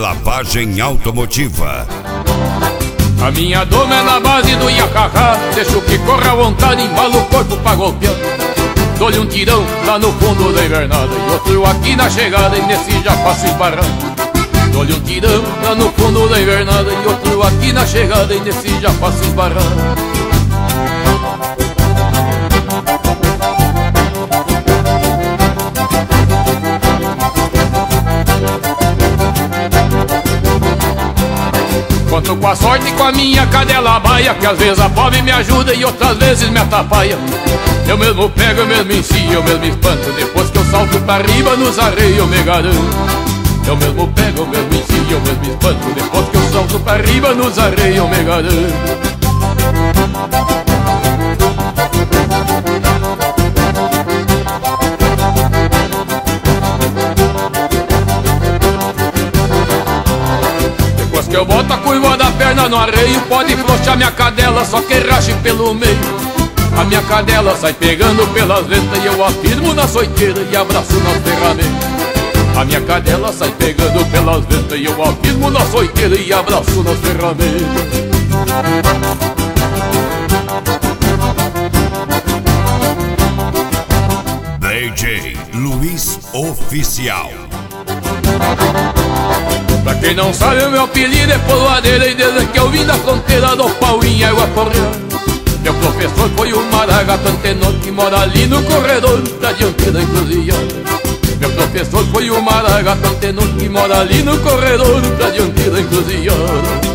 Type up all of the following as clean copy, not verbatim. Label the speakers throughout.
Speaker 1: lavagem automotiva.
Speaker 2: A minha doma é na base do iacacá, deixo que corra à vontade, embalo o corpo pra golpear. Dou-lhe um tirão lá no fundo da invernada e outro aqui na chegada, e nesse já faço esbarrar. Dou-lhe um tirão lá no fundo da invernada e outro aqui na chegada, e nesse já faço esbarrar. Conto com a sorte e com a minha cadela baia, que às vezes a pobre me ajuda e outras vezes me atrapalha. Eu mesmo pego, eu mesmo ensino, eu mesmo espanto, depois que eu salto pra riba nos arreios eu me garanto. Eu mesmo pego, eu mesmo ensino, eu mesmo espanto, depois que eu salto pra riba nos arreios eu me garanto. Que eu boto a curva da perna no arreio, pode flochar minha cadela, só que rache pelo meio. A minha cadela sai pegando pelas ventas e eu afirmo na soiteira e abraço nas ferramentas. A minha cadela sai pegando pelas ventas e eu afirmo na soiteira e abraço nas ferramentas.
Speaker 1: DJ Luiz Oficial.
Speaker 2: Pra quem não sabe, o meu apelido é Poloadeira, e desde que eu vim da fronteira do pau em água correr. Meu professor foi o Maragato Antenor, que mora ali no corredor da dianteira encruzilhada. Meu professor foi o Maragato Antenor, que mora ali no corredor da dianteira encruzilhada.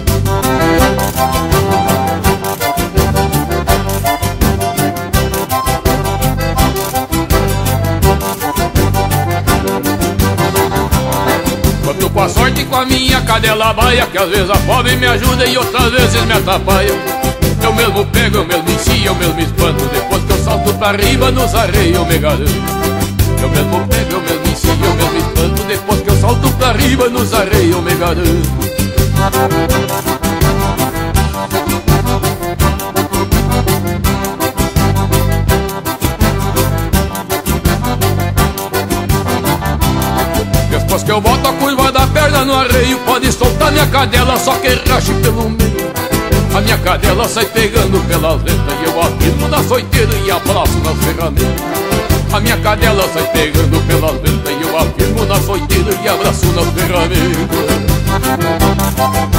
Speaker 2: Conto com a sorte e com a minha cadela baia, que às vezes a pobre me ajuda e outras vezes me atrapalha. Eu mesmo pego, eu mesmo ensino, eu mesmo espanto, depois que eu salto pra riba nos arreios eu me garanto. Eu mesmo pego, eu mesmo ensino, eu mesmo espanto, depois que eu salto pra riba nos arreios eu me garanto. Depois que eu boto a curva da perna no arreio, pode soltar minha cadela, só que rache pelo meio. A minha cadela sai pegando pelas ventas e eu afirmo na soiteira e abraço nas ferramentas. A minha cadela sai pegando pelas ventas e eu afirmo na soiteira e abraço nas ferramentas.